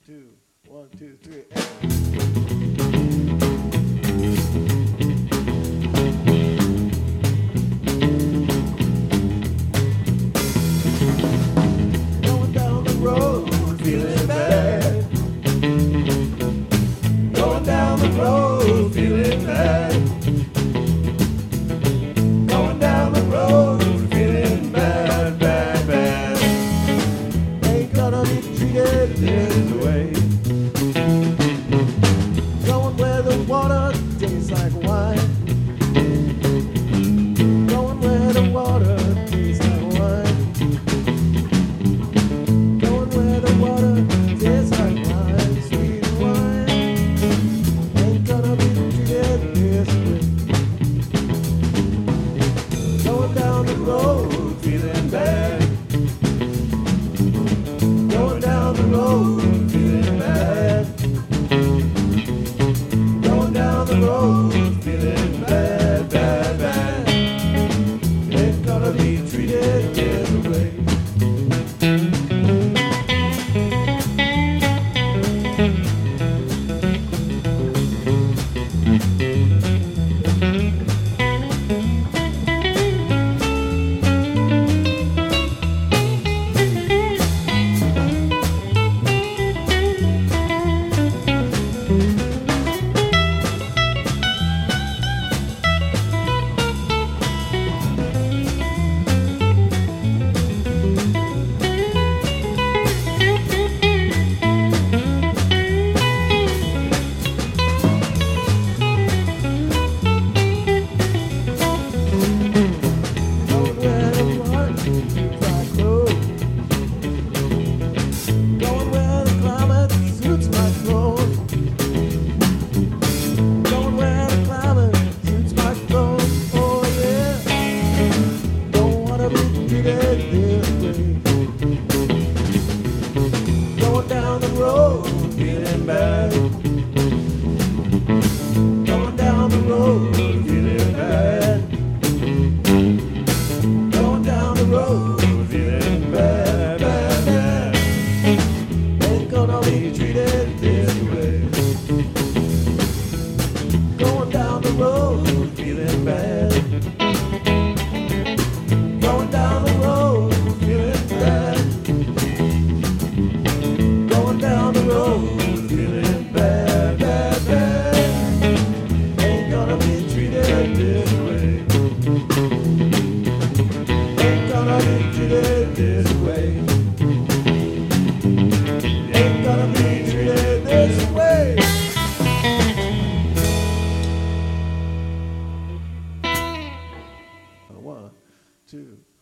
two, 1, 2, 3, and going down the road, feeling bad. Going down the road, feeling bad. Going down the road, feeling bad, bad, bad. Ain't gonna be treated this way. Going where the water tastes like wine. Going where the water tastes like wine. Going where the water tastes like wine, sweet wine. Ain't gonna be treated this way. Going down the road, feeling bad. Going down the road, feeling bad. Going down the road, feeling bad, bad, bad. Ain't gonna be treated this way. Going down the road, feeling bad. Going down the road, feeling bad. Going down the road, feeling bad, bad, bad. Ain't gonna be treated this way. Going down the road, feeling bad. Going down the road, feeling bad. Going down the road, feeling bad, bad, bad. Ain't gonna be treated this way. Ain't gonna be treated this way. Ain't gonna be treated this way. 1, 2.